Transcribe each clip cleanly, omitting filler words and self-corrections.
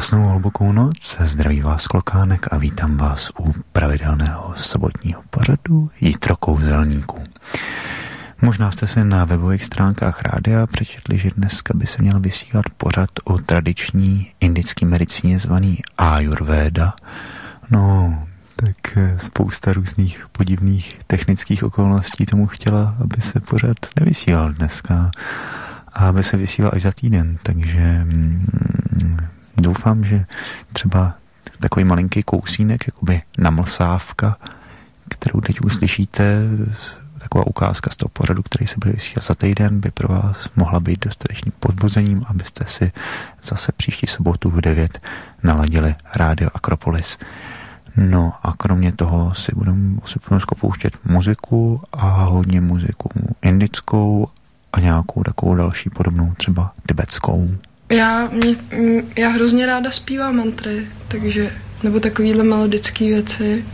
Krásnou hlubokou noc, zdraví vás Klokánek a vítám vás u pravidelného sobotního pořadu Jitro kouzelníků. Možná jste si na webových stránkách rádia přečetli, že dneska by se měl vysílat pořad o tradiční indické medicíně zvaný Ayurveda. No, tak spousta různých podivných technických okolností tomu chtěla, aby se pořad nevysílal dneska a aby se vysílal až za týden, takže doufám, že třeba takový malinký kousínek, jakoby namlsávka, kterou teď uslyšíte, taková ukázka z toho pořadu, který se bude vysílat za týden, by pro vás mohla být dostatečným podbuzením, abyste si zase příští sobotu v 9 naladili Rádio Akropolis. No a kromě toho si budeme pouštět muziku a hodně muziku indickou a nějakou takovou další podobnou, třeba tibetskou. Já hrozně ráda zpívám mantry, takže, nebo takovýhle melodické věci.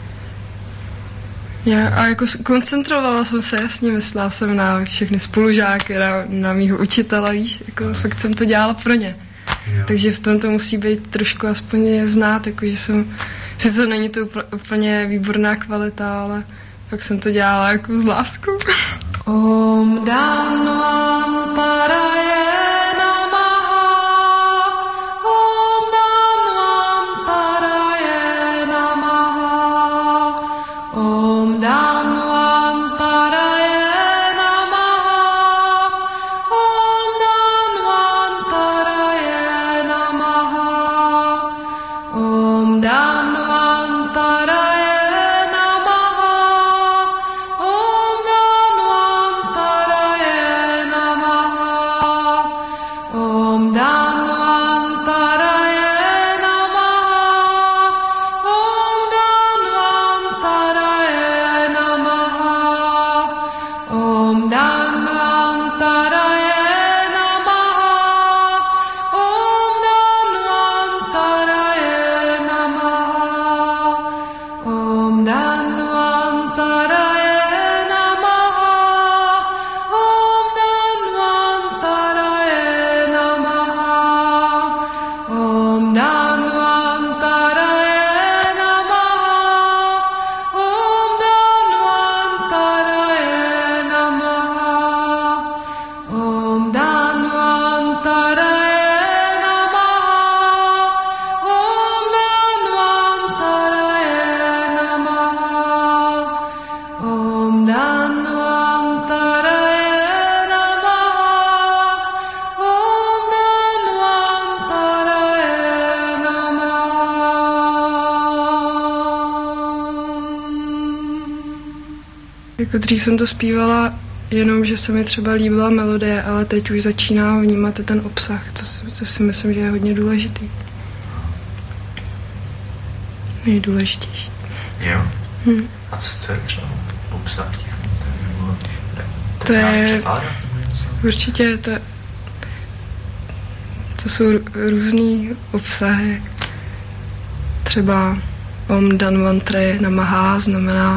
A jako koncentrovala jsem se, jasně, myslela jsem na všechny spolužáky, na mýho učitele, víš, jako fakt jsem to dělala pro ně. Jo. Takže v tom to musí být trošku aspoň znát, jakože sice není to úplně výborná kvalita, ale fakt jsem to dělala jako s láskou. Om Dhanvantaraye Jako dřív jsem to zpívala jenom, že se mi třeba líbila melodie, ale teď už začínám vnímat ten obsah, co si myslím, že je hodně důležitý. Nejdůležitější. Jo? A co je třeba obsah těch? To je určitě, to jsou různý obsahy. Třeba Om Dhanvantaraye Namaha znamená,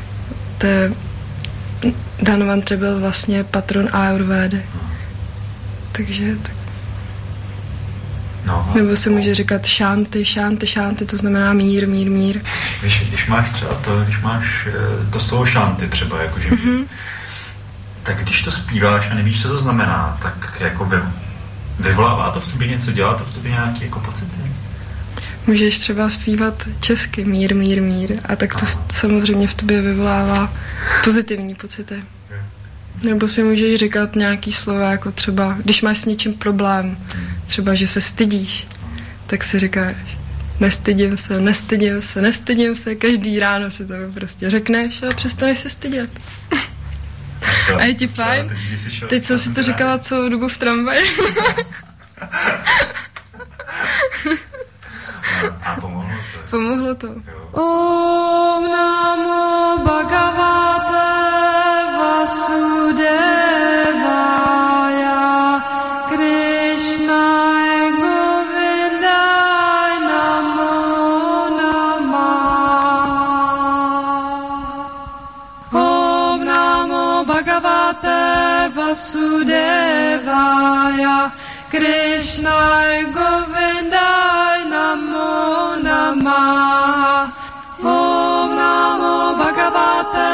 Dhanvantari byl vlastně patron Ayurvédy. Takže no, nebo se může říkat šanty, to znamená mír. Když máš třeba když máš to slovo šanty třeba, jakože tak když to zpíváš a nevíš, co to znamená, tak jako vyvolává to v tobě něco, dělá to v tobě nějaký jako pocity? Můžeš třeba zpívat česky mír a tak to samozřejmě v tobě vyvolává pozitivní pocity. Nebo si můžeš říkat nějaký slova, jako třeba, když máš s něčím problém, třeba, že se stydíš, tak si říkáš, nestydím se, každý ráno si to prostě řekneš a přestaneš se stydět. A je ti fajn? Teď jsem si to říkala celou dobu v tramvaji. A pomohlo to? Pomohlo to. Om namo bhagavate vasudevaya Krishnaya Govindaya namo namah. Om namo bhagavate vasudevaya Vasudevaya Krishnaya Govindaya Namo Namaha Om Namo Bhagavate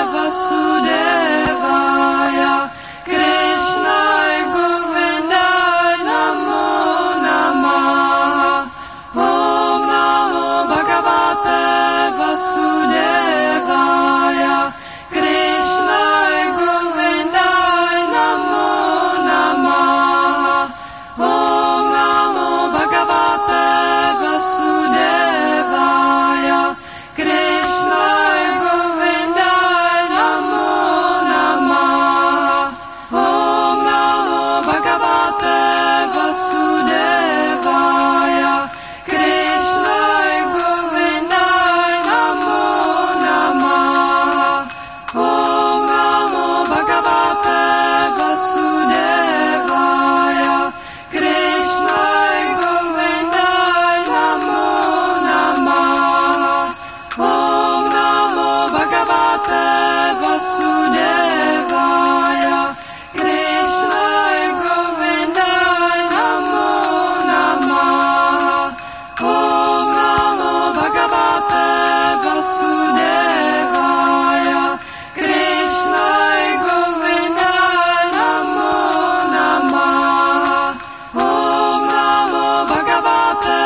Vasudevaya Krishnaya Govindaya Namo Namaha Om Namo Bhagavate Vasudevaya Krishnaya Govindaya Namo Namaha Om Namo Bhagavate Vasudevaya Krishnaya Govindaya Namo Namaha Om Namo Bhagavate Vasudevaya Krishnaya Govindaya Namo Namaha Om Namo Bhagavate Vasudevaya Krishnaya Govindaya Namo Namaha Om Namo Bhagavate Vasudevaya Krishnaya Govindaya Namo Namaha Om Namo Bhagavate Vasudevaya Krishnaya Govindaya Namo Namaha Om Namo Bhagavate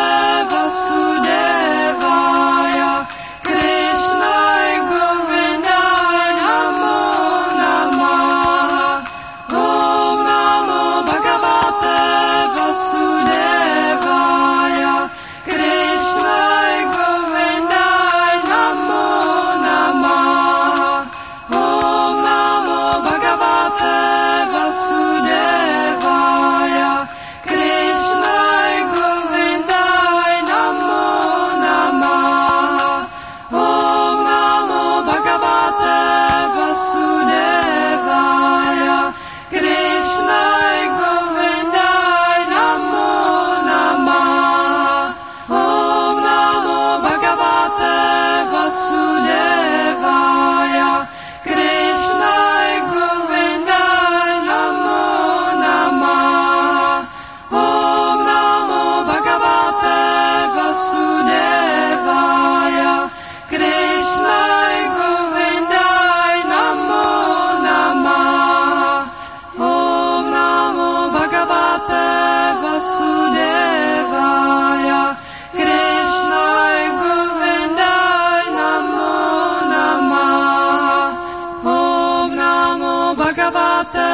Vasudevaya Krishnaya Govindaya Namo Namaha Om Namo Bhagavate Vasudevaya Krishnaya Govindaya Namo Namaha Om Namo Bhagavate Vasudevaya Krishnaya Govindaya Namo Namaha Om Namo Bhagavate Vasudevaya Krishnaya Govindaya Namo Namaha Om Namo Bhagavate Vasudevaya Krishnaya Govindaya Namo Namaha Om Namo Bhagavate Vasudevaya Krishnaya Govindaya Namo Namaha Om Namo Bhagavate Vasudevaya Krishnaya Govindaya Namo Namaha Om Namo Bhagavate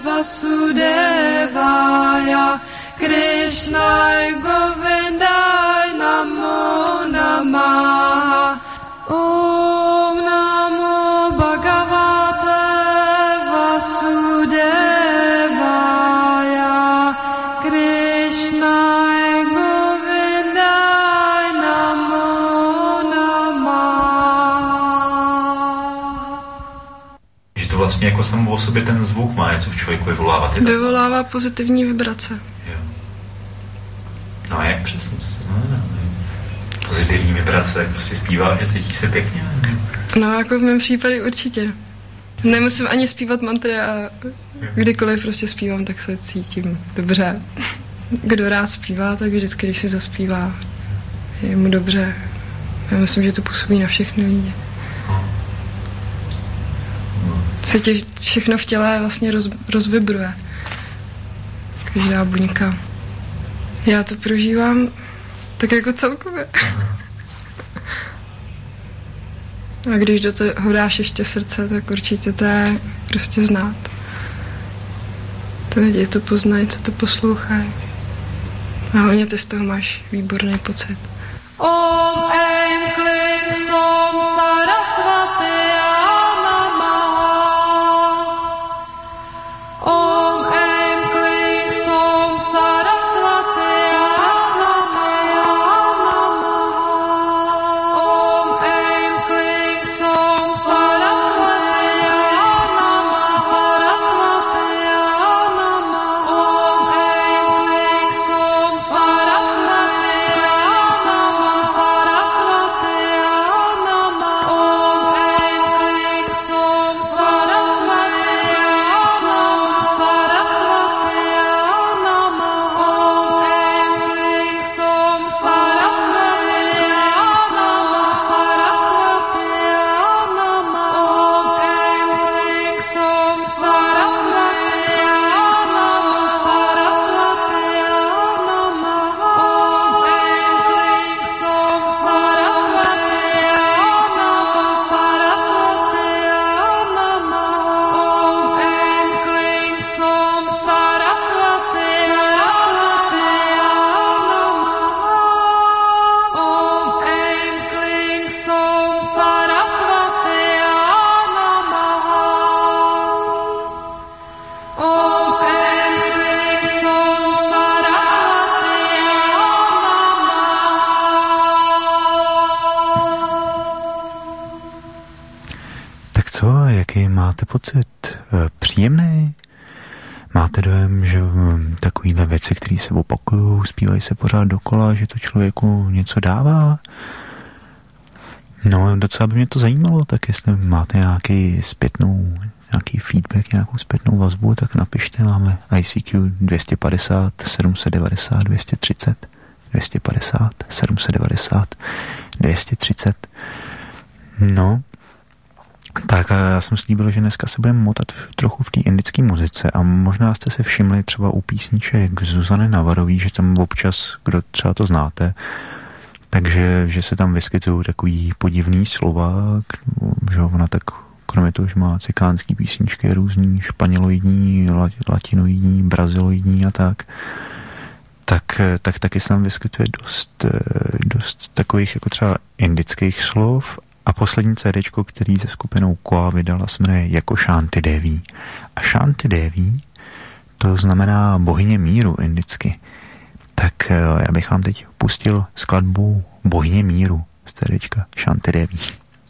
Vasudevaya Krishnaya Govindaya Namo Namaha Om Namo Bhagavate Vasudevaya Krishnaya Govindaya Namo Namaha. Že to vlastně jako samo o sobě ten zvuk má něco v člověku vyvolává. Vyvolává pozitivní vibrace. Jo. No a jak přesně, co to znamená? Pozitivní vibrace, tak prostě zpívá, že cítíš se pěkně? No jako v mém případě určitě. Nemusím ani zpívat mantry a kdykoliv prostě zpívám, tak se cítím dobře. Kdo rád zpívá, tak vždycky, když si zaspívá, je mu dobře. Já myslím, že to působí na všechny lidi. Se tě všechno v těle vlastně rozvibruje. Každá buňka. Já to prožívám tak jako celkově. A když do toho dáš ještě srdce, tak určitě to je prostě znát. Ty lidi to poznají, co to poslouchají. A hlavně ty z toho máš výborný pocit. Om Aim Kling Som Sarasvati Namaha. Om Aim Kling Som Sarasvati Namaha. Om Aim Kling Som Sarasvati Sarasvati Namaha. Om Aim Kling Som Sarasvati Sarasvati Namaha. Om Aim jaký máte pocit? Příjemný? Máte dojem, že takovýhle věci, které se opakují, zpívají se pořád dokola, že to člověku něco dává? No, docela by mě to zajímalo, tak jestli máte nějaký feedback, nějakou zpětnou vazbu, tak napište, máme ICQ 250 790 230, 250 790 230. No, tak já jsem slíbil, že dneska se budeme motat trochu v té indické muzice a možná jste si všimli třeba u písniček Zuzany Navarový, že tam občas, kdo třeba to znáte, takže že se tam vyskytují takový podivný slova, že ona tak kromě toho, že má cikánský písničky různý, španěloidní, latinoidní, braziloidní a tak taky se tam vyskytuje dost takových jako třeba indických slov. A poslední CDčko, který se skupinou Koa vydala, se jmenuje jako Shanti Devi. A Shanti Devi, to znamená bohyně míru indicky. Tak já bych vám teď pustil skladbu Bohyně míru z CDčka Shanti Devi.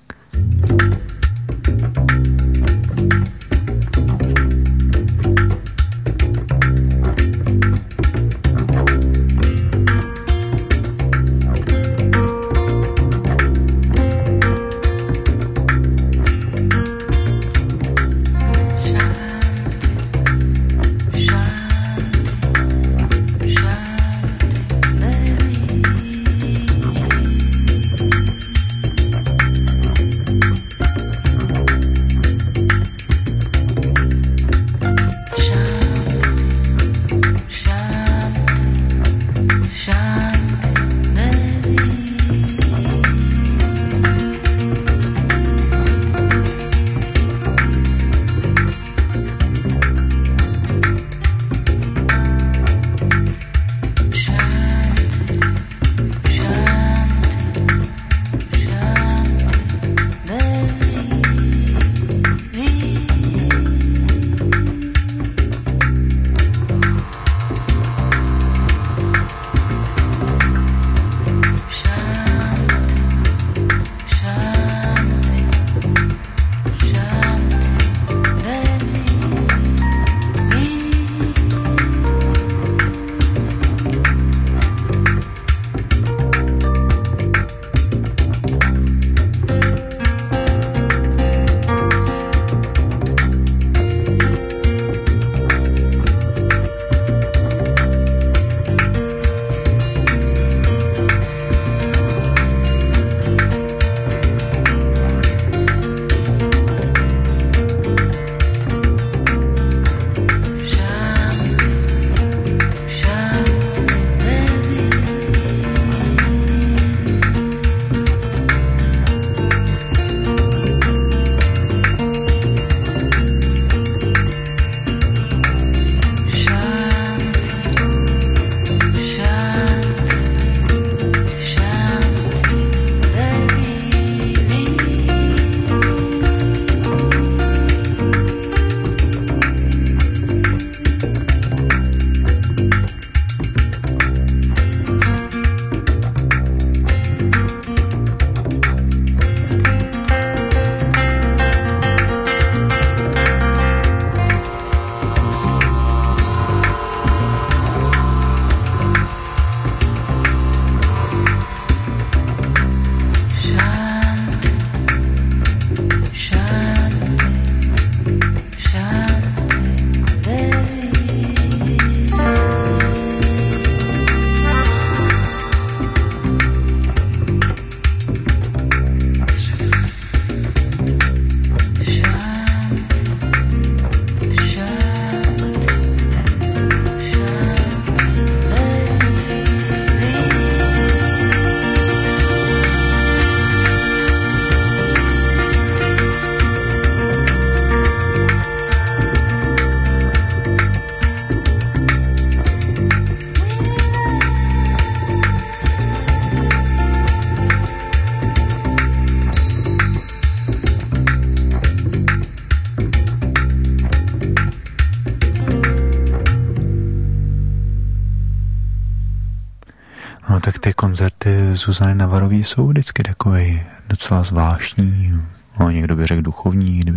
No tak ty koncerty Zuzany Navarový jsou vždycky takový docela zvláštní, no někdo by řekl duchovní, kdybych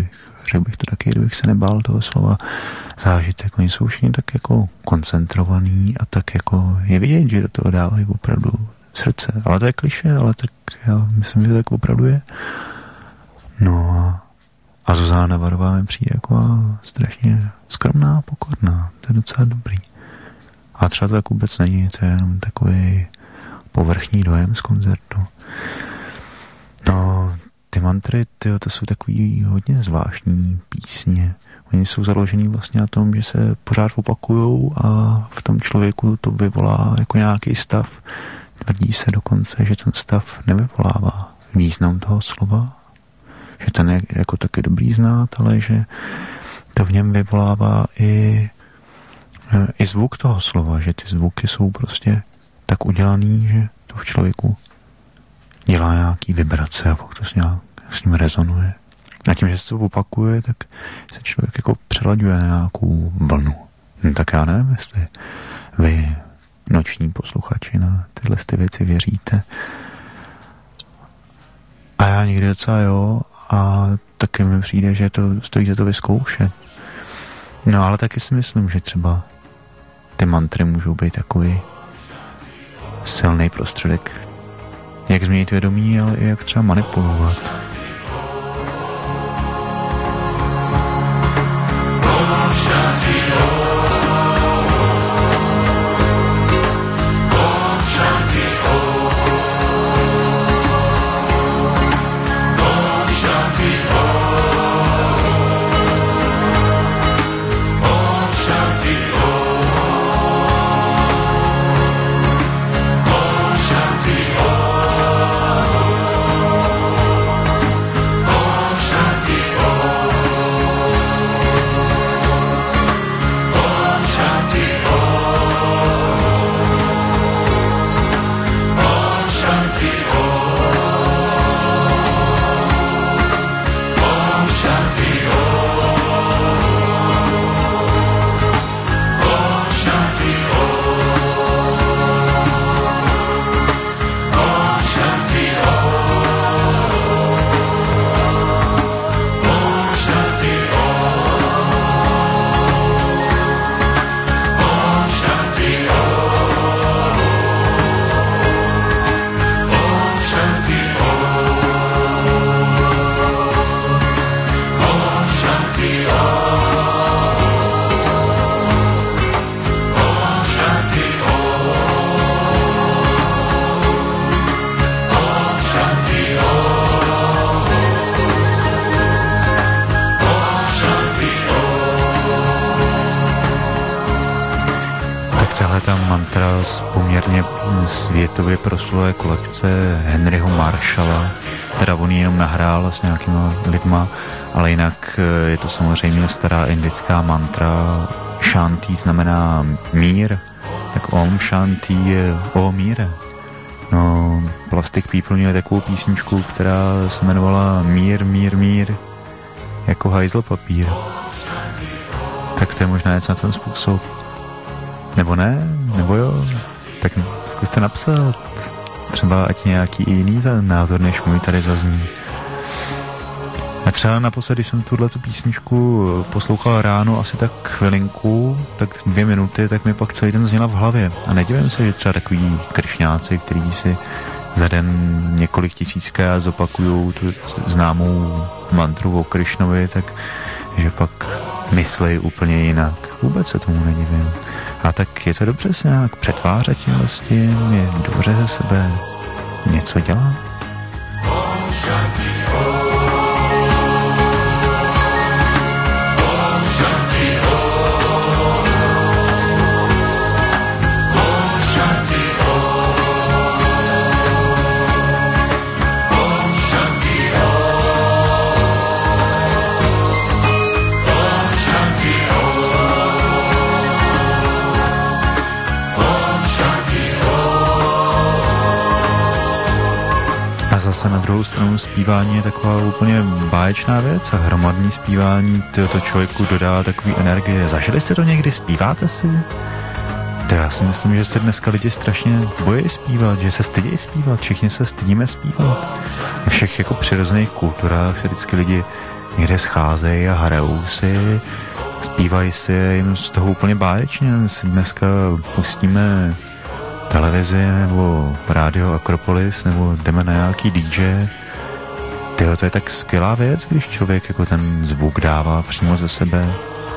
řekl bych to taky, kdybych se nebál toho slova zážitek. Oni jsou všichni tak jako koncentrovaný a tak jako je vidět, že do toho dávají opravdu srdce. Ale to je klišé, ale tak já myslím, že to tak opravdu je. No a Zuzana Varová mi přijde jako strašně skromná, pokorná. To je docela dobrý. A třeba to tak vůbec není, to je jenom takový povrchní dojem z koncertu. No, ty mantry, to jsou takový hodně zvláštní písně. Oni jsou založený vlastně na tom, že se pořád opakujou a v tom člověku to vyvolá jako nějaký stav. Tvrdí se dokonce, že ten stav nevyvolává význam toho slova, že ten je jako taky dobrý znát, ale že to v něm vyvolává i zvuk toho slova, že ty zvuky jsou prostě tak udělaný, že to v člověku dělá nějaký vibrace a to s ním rezonuje. A tím, že se to opakuje, tak se člověk jako přelaďuje na nějakou vlnu. No, tak já nevím, jestli vy, noční posluchači, na tyhle ty věci věříte. A já někdy docela jo, a taky mi přijde, že to stojí za to vyzkoušet. No ale taky si myslím, že třeba ty mantry můžou být takový silný prostředek, jak změnit vědomí, ale i jak třeba manipulovat. Mantra z poměrně světově proslulé kolekce Henryho Marshalla, teda on jenom nahrál s nějakýma lidma, ale jinak je to samozřejmě stará indická mantra. Shanti znamená mír, tak Om Shanti je o míre. No, Plastic People měli takovou písničku, která se jmenovala Mír, mír, mír, jako hajzl papír. Tak to je možná něco na ten způsob. Nebo ne? Nebo jo? Tak zkuste napsat. Třeba ať nějaký jiný názor, než můj tady zazní. A třeba naposledy, když jsem tuhletu písničku poslouchal ráno asi tak chvilinku, tak 2 minuty, tak mi pak celý den zněla v hlavě. A nedivím se, že třeba takový kršňáci, kteří si za den několik tisíckrát zopakujou tu známou mantru o Krišnovi, tak že pak myslej úplně jinak. Vůbec se tomu nedivím. A tak je to dobře se nějak přetvářet tímhle s tím, je dobře ze sebe něco dělat. Zase na druhou stranu zpívání je taková úplně báječná věc a hromadný zpívání to člověku dodá takový energie. Zažili jste to někdy? Zpíváte si? To já si myslím, že se dneska lidi strašně bojí zpívat, že se stydějí zpívat, všichni se stydíme zpívat. Ve všech jako přirozených kulturách se vždycky lidi někde scházejí a hrajou si, zpívají si jim z toho úplně báječně. Si dneska pustíme televizi nebo rádio Akropolis nebo jdeme na nějaký DJ. Tyjo, to je tak skvělá věc, když člověk jako ten zvuk dává přímo ze sebe.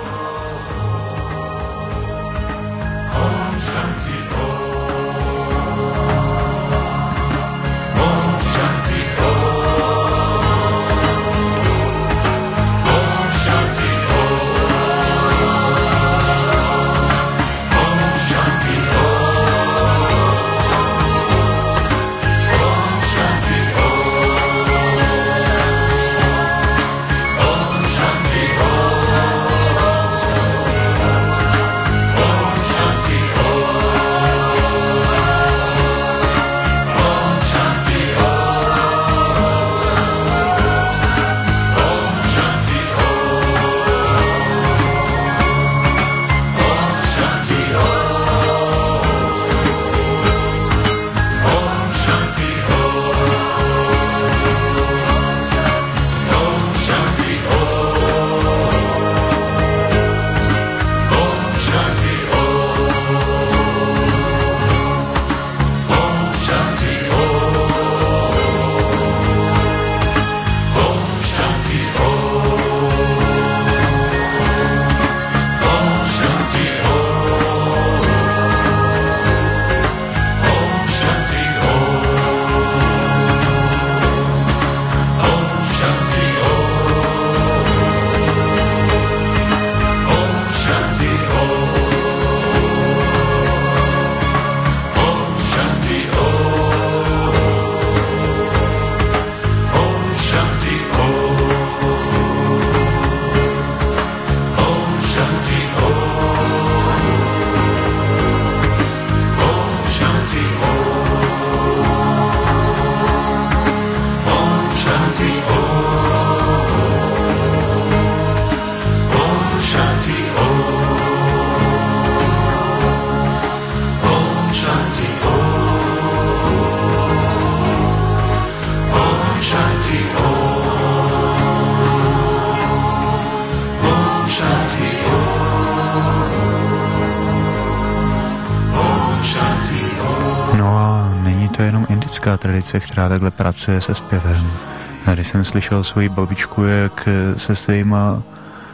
Tradice, která takhle pracuje se zpěvem. Když jsem slyšel svoji babičku, jak se svýma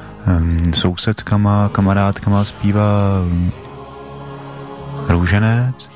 sousedkama, kamarádkama zpívá Růženec,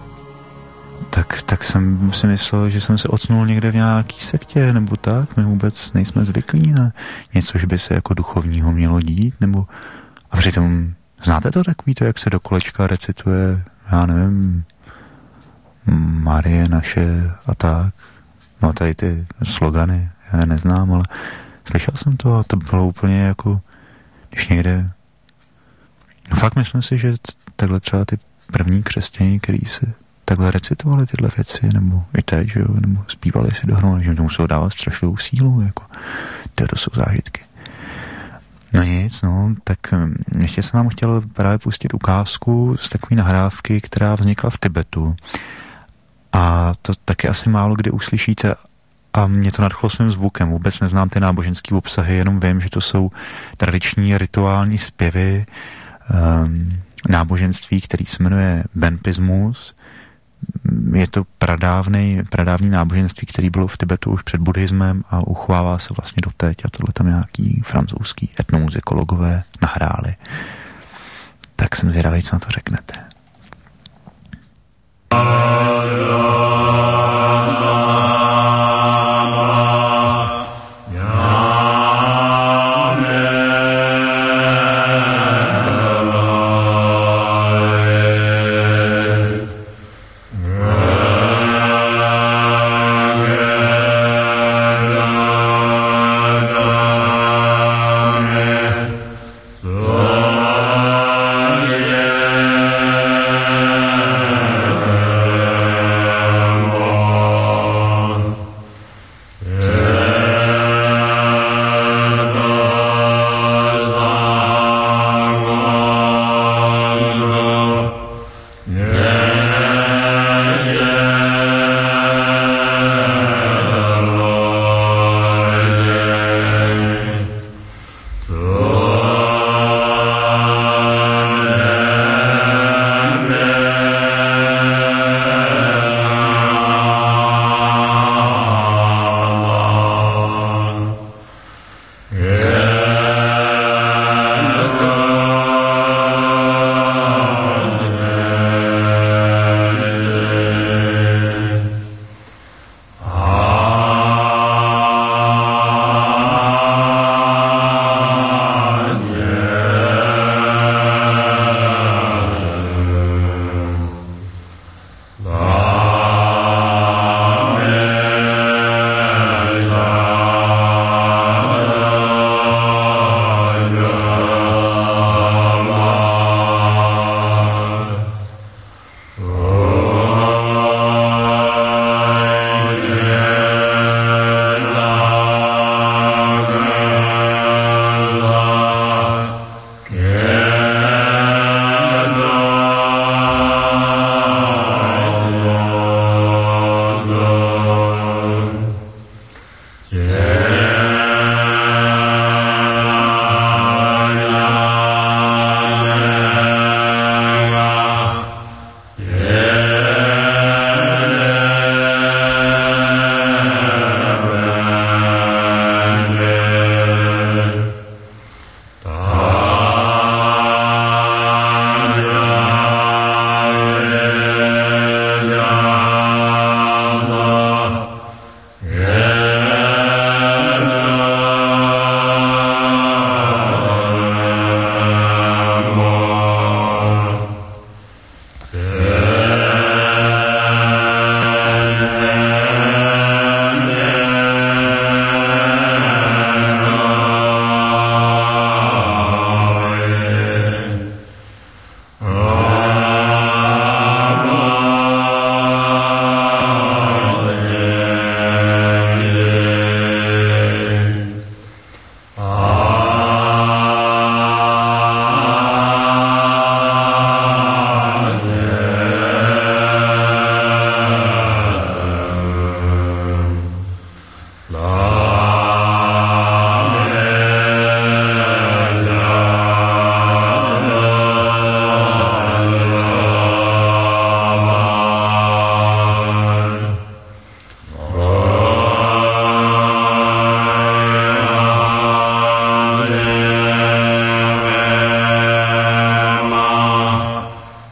tak jsem si myslel, že jsem se ocnul někde v nějaký sektě, nebo tak. My vůbec nejsme zvyklí na něco, že by se jako duchovního mělo dít, nebo a přitom znáte to takový to, jak se do kolečka recituje, já nevím, Marie naše a tak. No tady ty slogany, já je neznám, ale slyšel jsem to a to bylo úplně jako, když někde... No fakt myslím si, že takhle třeba ty první křesťané, který si takhle recitovali tyhle věci, nebo i teď, že jo, nebo zpívali si dohromady, že to muselo dávat strašlivou sílu, jako to jsou zážitky. No nic, no, tak ještě jsem vám chtěl právě pustit ukázku z takové nahrávky, která vznikla v Tibetu. A to taky asi málo kdy uslyšíte a mě to nadchlo svým zvukem. Vůbec neznám ty náboženský obsahy, jenom vím, že to jsou tradiční rituální zpěvy náboženství, který se jmenuje Benpismus. Je to pradávný náboženství, který bylo v Tibetu už před buddhismem a uchovává se vlastně doteď a tohle tam nějaký francouzský etnomuzikologové nahráli. Tak jsem zvědavý, co na to řeknete. Yeah.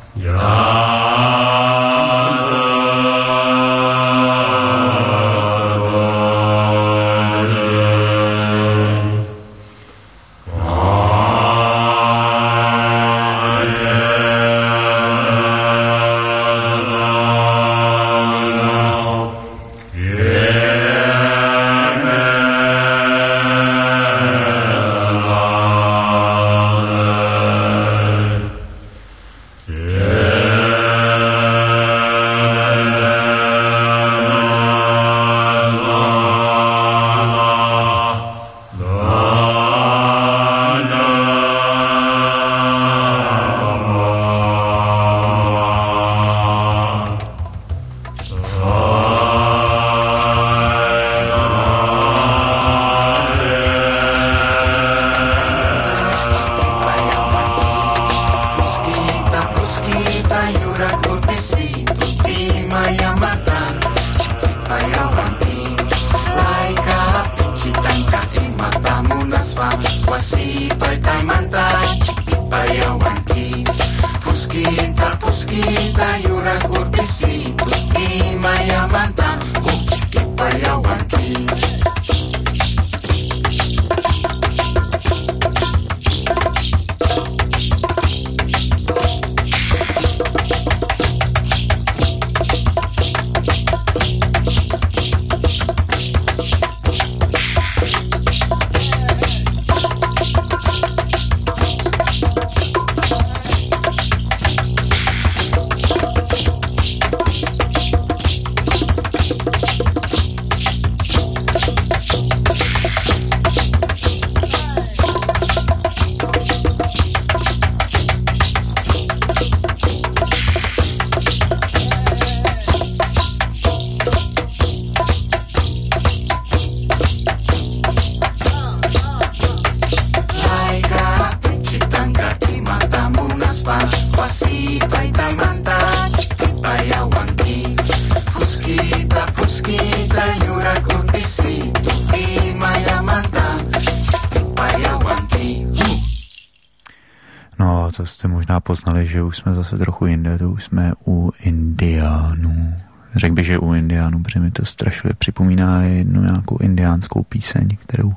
To jste možná poznali, že už jsme zase trochu jinde, to už jsme u indiánů. Řekl bych, že u indiánů, protože mi to strašně připomíná jednu nějakou indiánskou píseň, kterou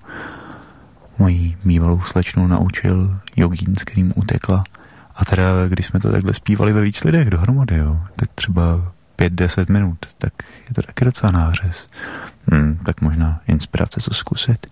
mojí bývalou slečnou naučil jogín, s kterým utekla. A teda, když jsme to takhle zpívali ve víc lidech dohromady, jo, tak třeba 5-10 minut, tak je to taky docela nářez. Tak možná inspirace, co zkusit.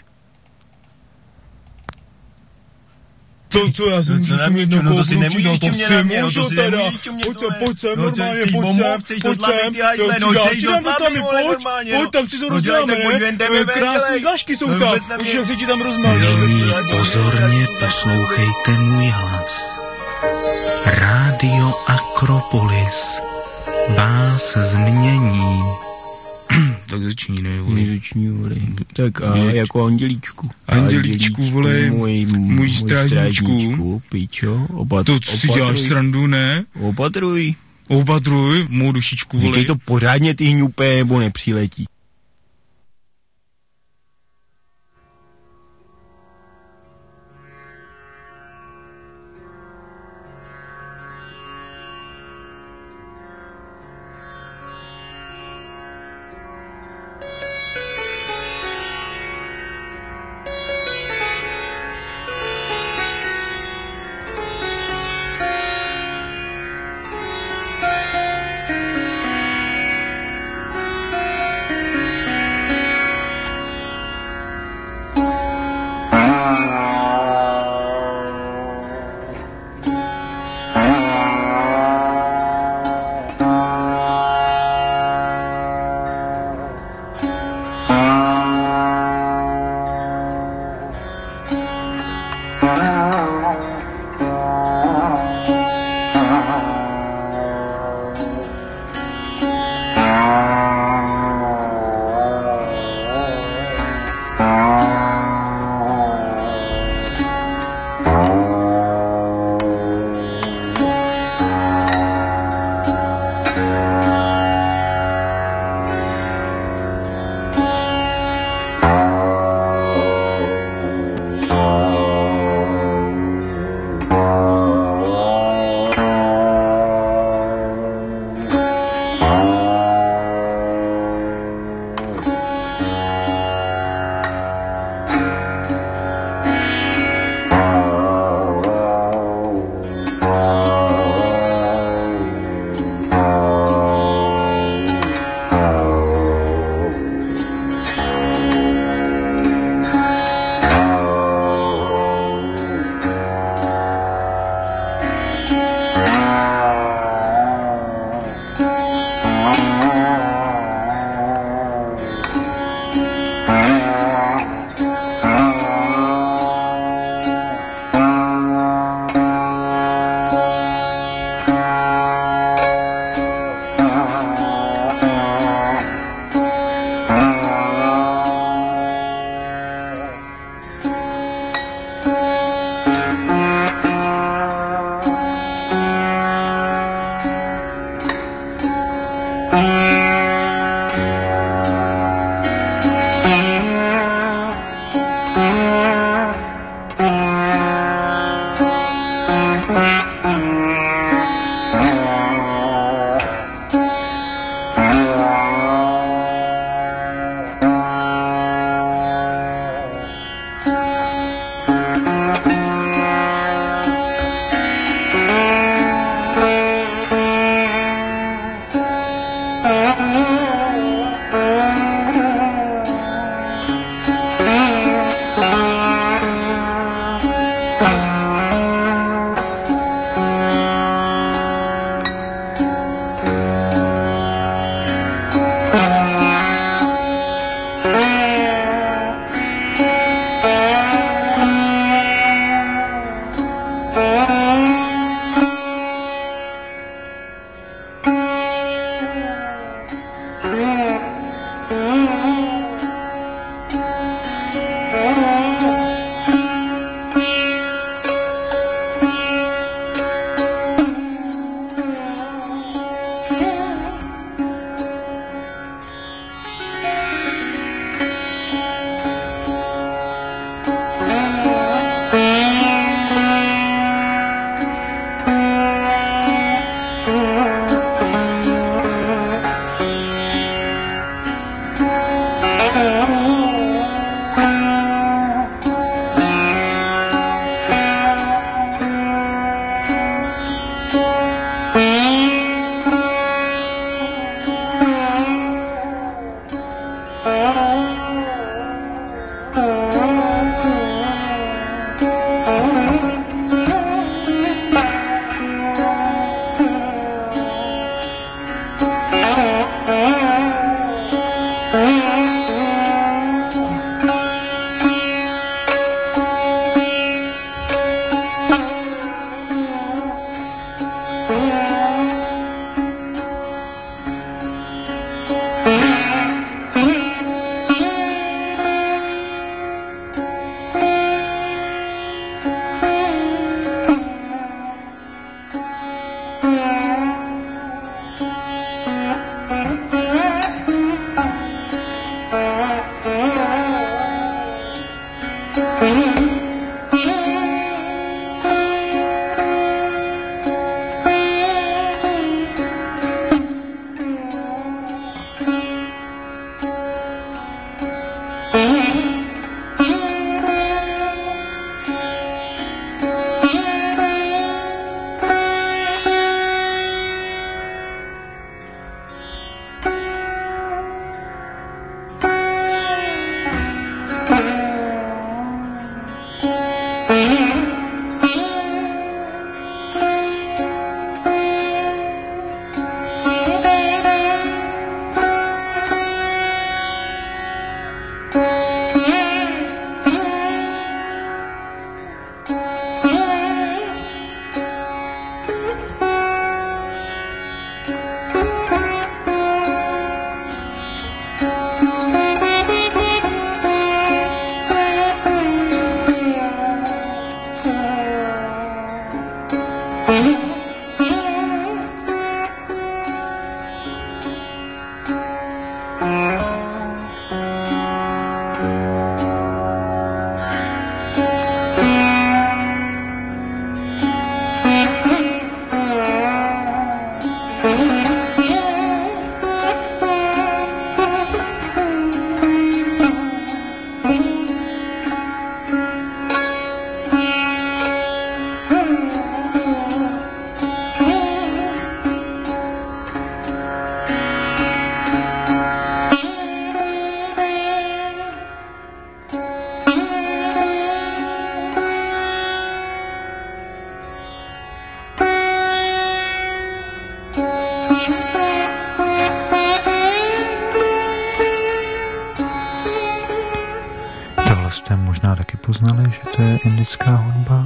Co já jsem můžu mít jednou to si nemůžeš čumě na mě, to si nemůžeš čumě pojď sem, normálně, pojď sem, já ti dám tam, pojď tam si to rozděláme, ne? Krásný dlažky jsou tam, už jak se ti tam rozmáš. Pozorně poslouchejte můj hlas. Rádio Akropolis vás změní. Tak začínej, vole. Tak a jako andělíčku. Andělíčku, vole, můj strážníčku. Pičo, to si děláš srandu, ne? Opatruj, mou dušičku, vole. Říkej to pořádně, ty hňupé, nebo nepřiletí. jste možná taky poznali, že to je indická hudba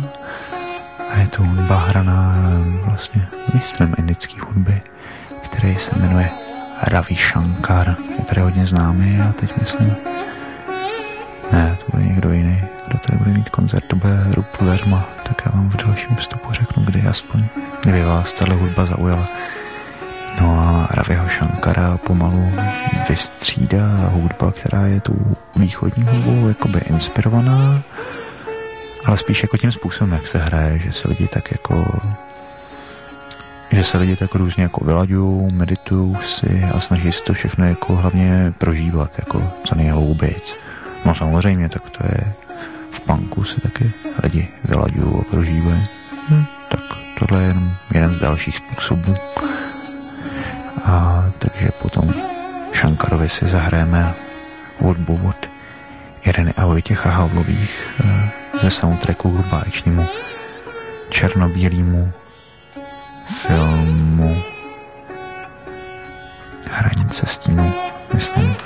a je to hudba hraná vlastně mistrem indické hudby, který se jmenuje Ravi Shankar. Je tady hodně známý a teď myslím, ne, to bude někdo jiný, kdo tady bude mít koncert, to bude Rup Verma, tak já vám v dalším vstupu řeknu, kdy aspoň, kdyby vás tato hudba zaujala. No a Raviho Shankara pomalu vystřídá hudba, která je tu východní hudbou jakoby inspirovaná, ale spíš jako tím způsobem, jak se hraje, že se lidi tak různě jako vylaďují, meditují si a snaží se to všechno jako hlavně prožívat, jako co nejhloubějc. No samozřejmě, tak to je v punku se taky lidi vylaďují a prožívají. Tak tohle je jenom jeden z dalších způsobů. A takže potom Shankarovi si zahrajeme hudbu od Ireny a Vojtěcha Havlových ze soundtracku k báječnému černobílému filmu Hranice stínu, myslím.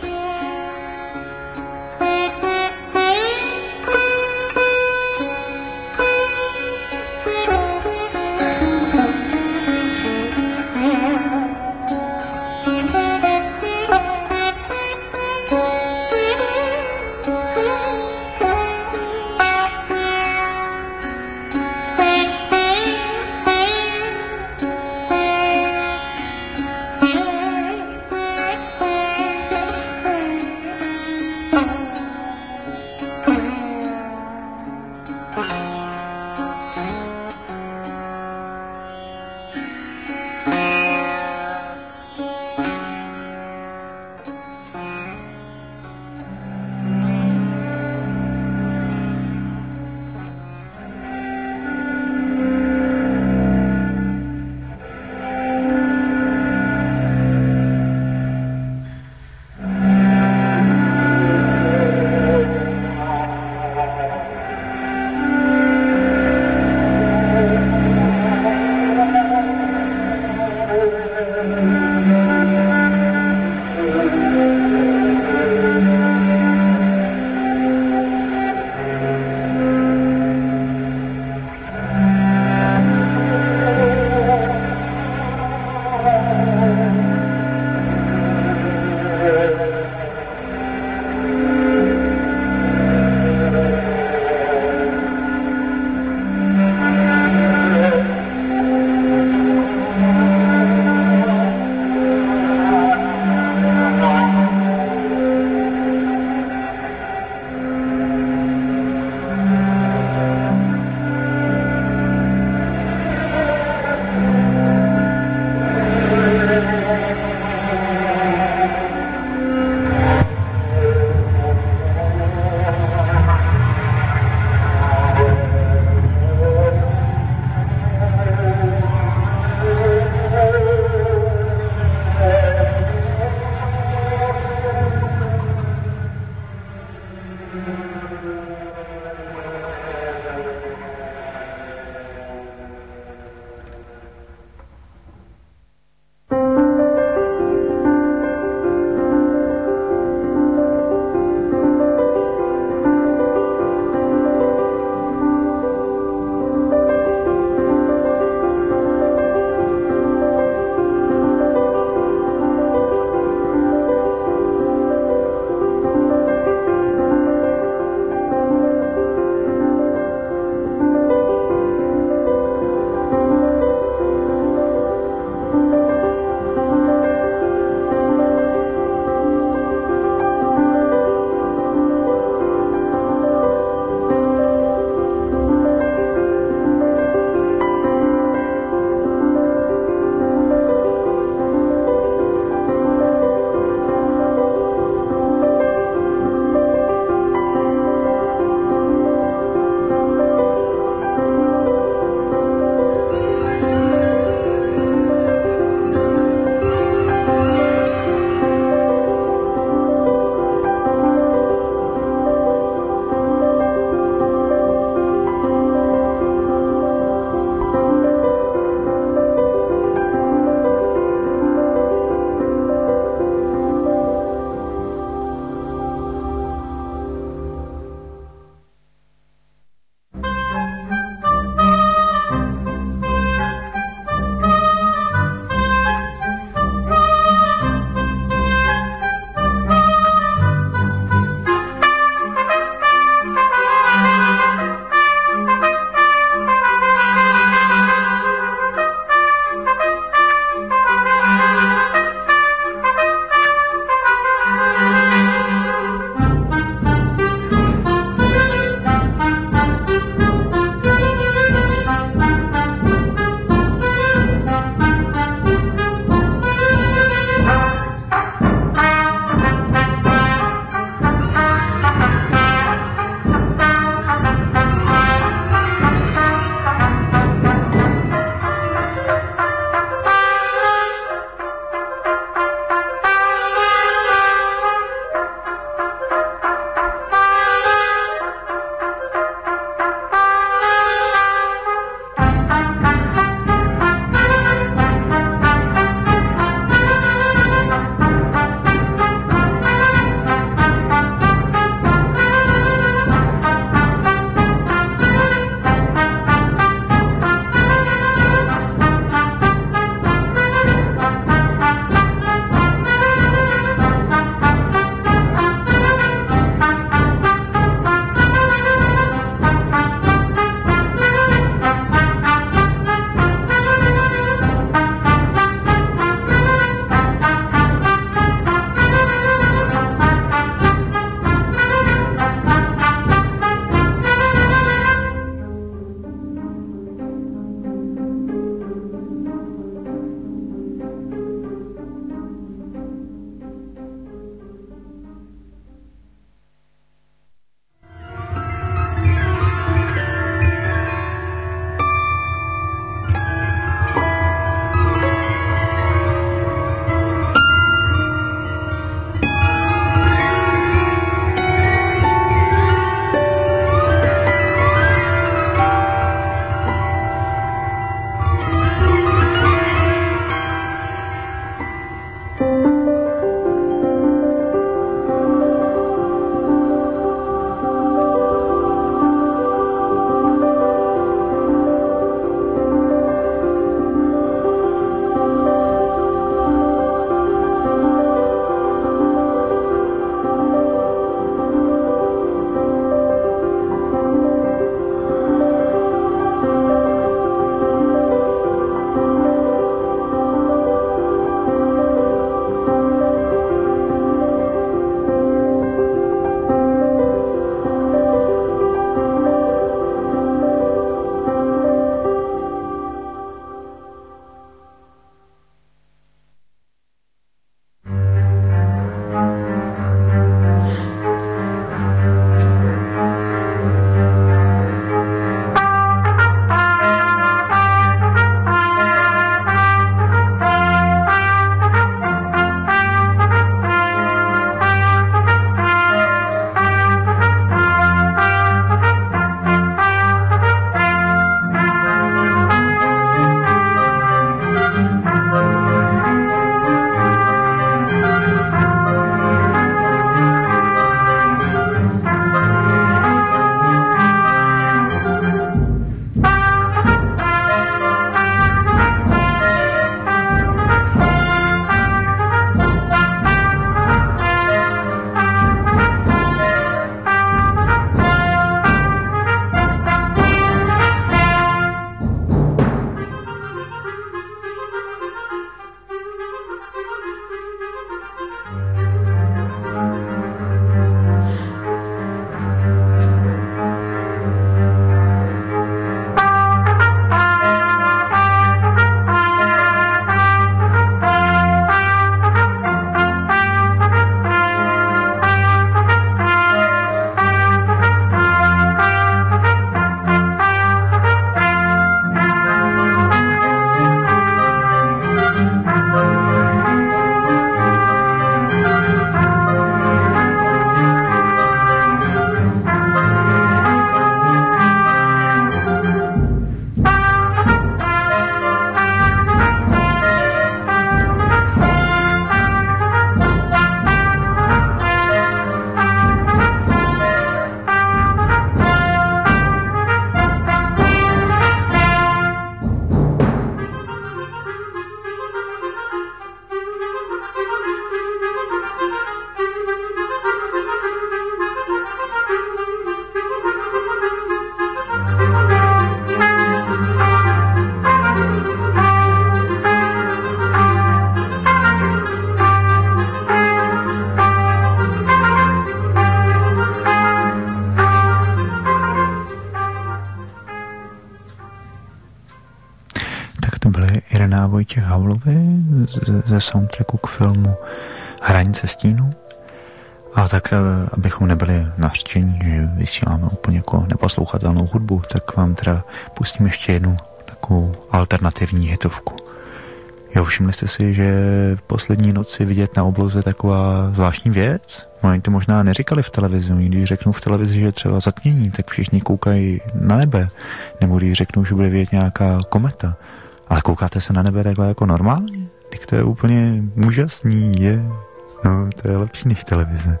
byli Irena a Vojtěch Havlovi ze soundtracku k filmu Hranice stínů. A tak, abychom nebyli nařčení, že vysíláme úplně jako neposlouchatelnou hudbu, tak vám teda pustím ještě jednu takovou alternativní hitovku. Jo, všimli jste si, že v poslední noci vidět na obloze taková zvláštní věc? Oni to možná neříkali v televizi, když řeknou v televizi, že je třeba zatmění, tak všichni koukají na nebe, nebo když řeknou, že bude vidět nějaká kometa. Ale koukáte se na nebe takhle jako normálně? Tak to je úplně úžasný, je. No, to je lepší než televize.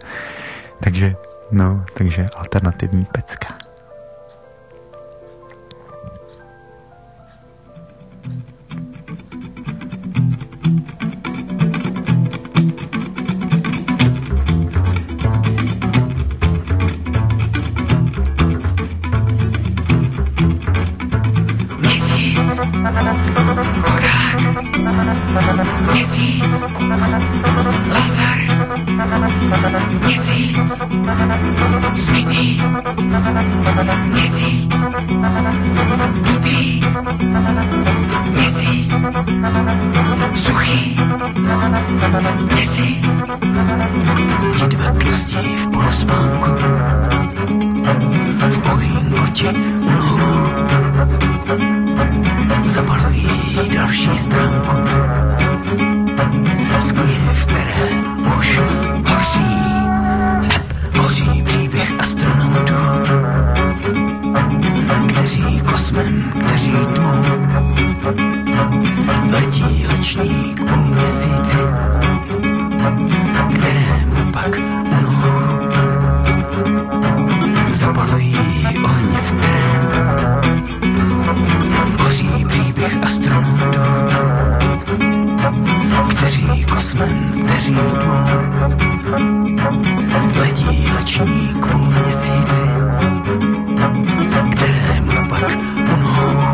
Takže alternativní pecka. Měsíc, Lazar, měsíc, zbytý, měsíc, dutý, měsíc, suchý, měsíc, ti dva tlustí v polospánku, v ohýnku ti u nohou, zapalují další stránku. Z knihy, v které už hoří příběh astronautů, kteří kosmem, kteří tmou, letí lečník po měsíci, kterému pak u nohou zapalují ohně, v kterém hoří příběh astronautů, kteří kosmem, kteří tmou, letí lečník po měsíci, kterému pak u nohou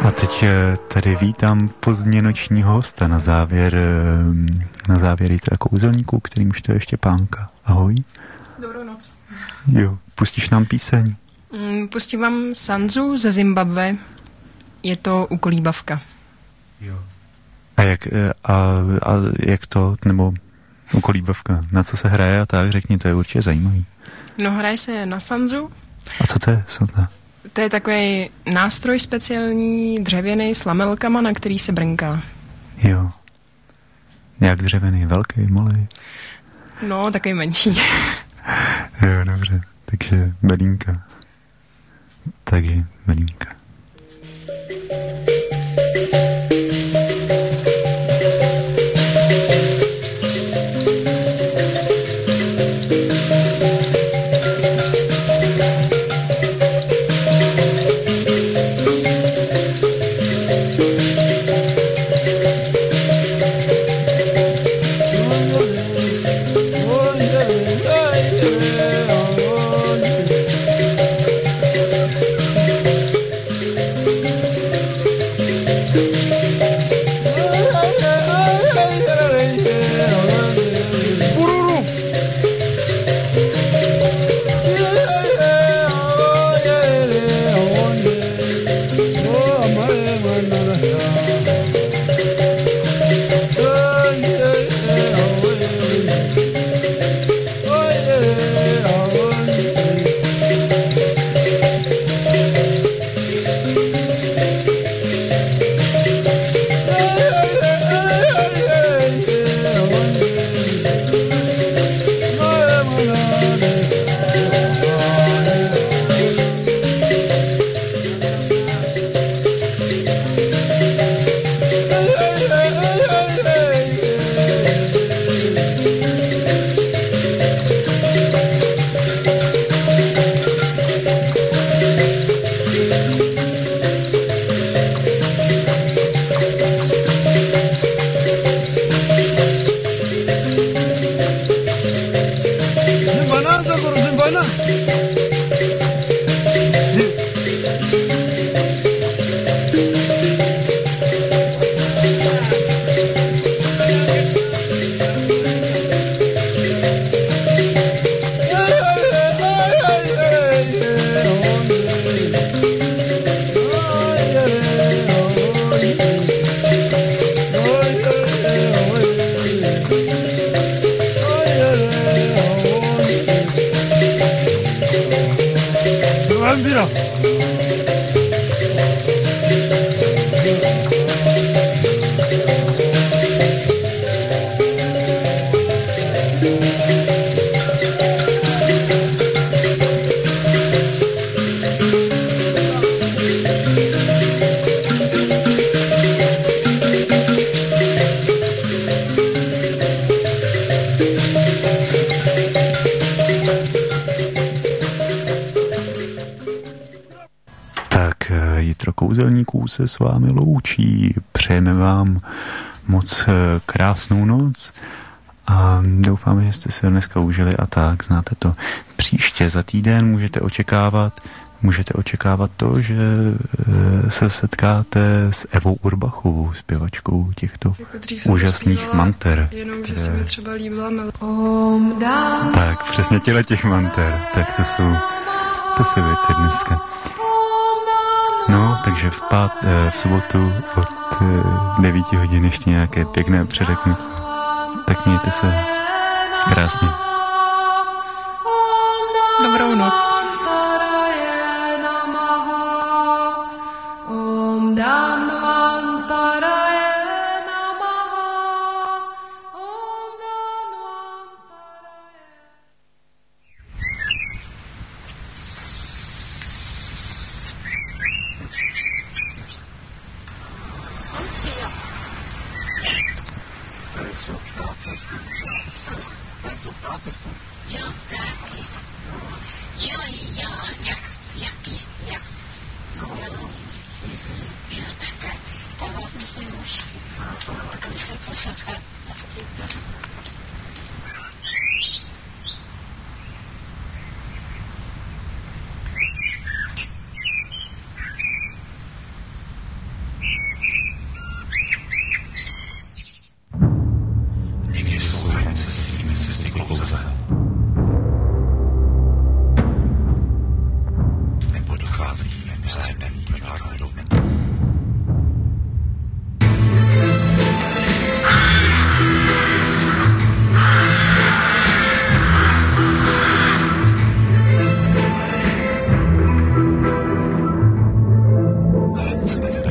A teď tady vítám pozdně nočního hosta na závěr Jítra Kouzelníků, kterýmž to je Štěpánka. Ahoj. Dobrou noc. Jo, pustíš nám píseň? Pustím vám Sanzu ze Zimbabwe. Je to ukolíbavka. Jo. A jak to, nebo ukolíbavka, na co se hraje a tak, řekni, to je určitě zajímavý. No, hraje se na Sanzu. A co to je Sanza? To je takový nástroj speciální, dřevěný s lamelkama, na který se brnká. Jo. Jak dřevěný, velký, malý? No, takový menší. Jo, dobře. Takže belínka. Jitro Kouzelníků se s vámi loučí. Přejeme vám moc krásnou noc a doufáme, že jste si dneska užili a tak, znáte to. Příště za týden můžete očekávat to, že se setkáte s Evou Urbachovou, zpěvačkou těchto úžasných manter. Jenom, že se mi třeba líbila Tak, přesně těch manter. Tak to jsou věci dneska. No, takže v sobotu od 9 hodin ještě nějaké pěkné předeknutí. Tak mějte se krásně. Dobrou noc.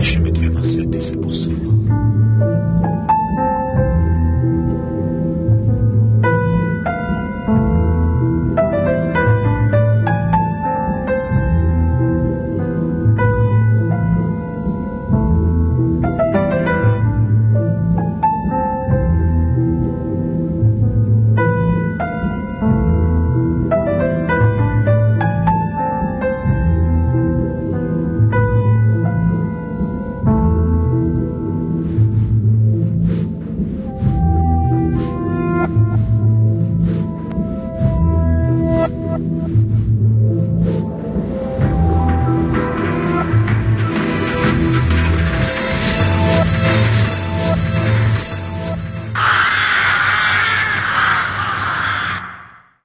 Našimi dvěma světy se posunula.